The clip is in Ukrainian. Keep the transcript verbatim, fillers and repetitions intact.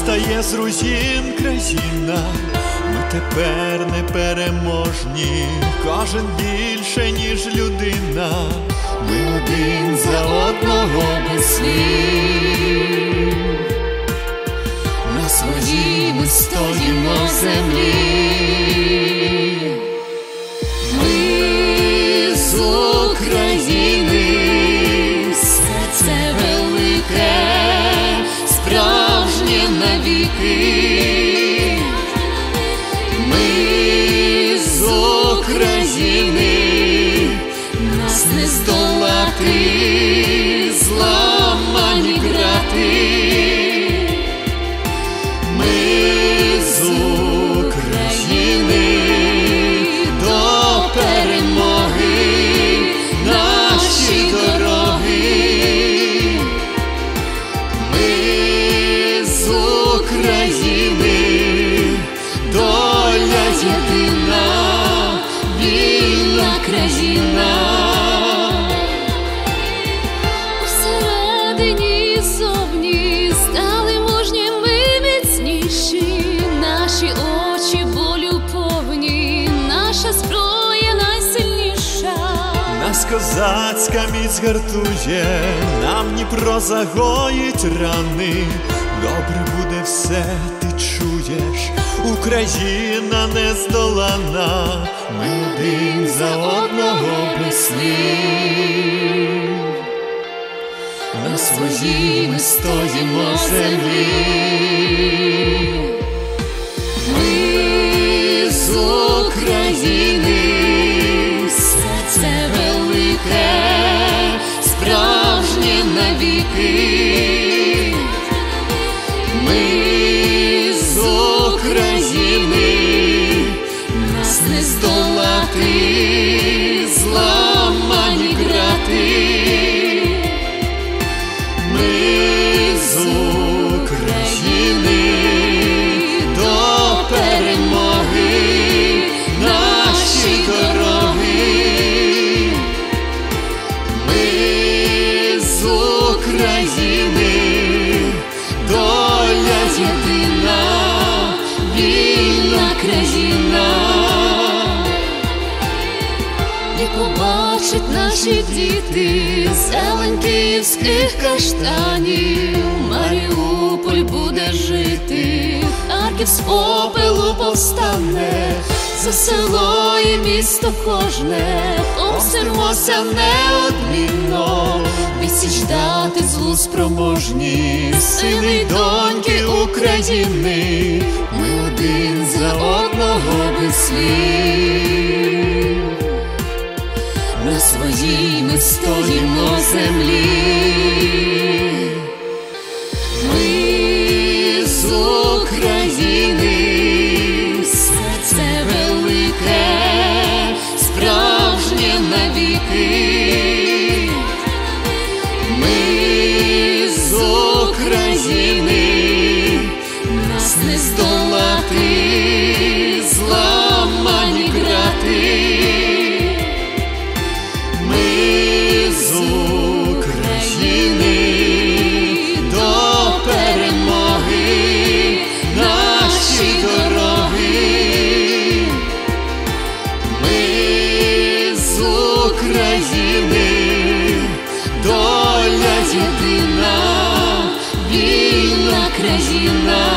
Встає з руїн країна, ми тепер непереможні, кожен більше, ніж людина, ми один за одного без слів. На своїй ми стоїмо землі. Ми з України, серце велике, справжнє навіки. Ми з України, нас не здолати, зламані грати. Ми з України, до перемоги наші дороги. Ми з України, доля єдина, вільна країна. Усередині і зовні стали мужні ми міцніші, наші очі болю повні, наша зброя найсильніша. Нас козацька міць гартує, нам Дніпро загоїть рани. Добре буде все, ти чуєш, Україна нездолана. Ми один за одного без слів. На своїй ми стоїмо землі. Ми з України, серце велике, справжнє навіки. Ми з України, нас не здолати, зламані грати. Ми з України, до перемоги наші дороги. Ми з України, доля єдина, вільна країна. І побачать наші діти зелень київських каштанів. Маріуполь буде жити, Харків з попелу повстане, за село і місто кожне помстимося неодмінно. Відсіч дати злу спроможні сини й доньки України. Ми один за одного без слів. На своїй ми стоїмо землі. Ми з України, серце велике, справжнє навіки. Ми з України, нас не здолати, зламані грати. Ми з України, до перемоги наші дороги. Ми з України, доля єдина, вільна країна.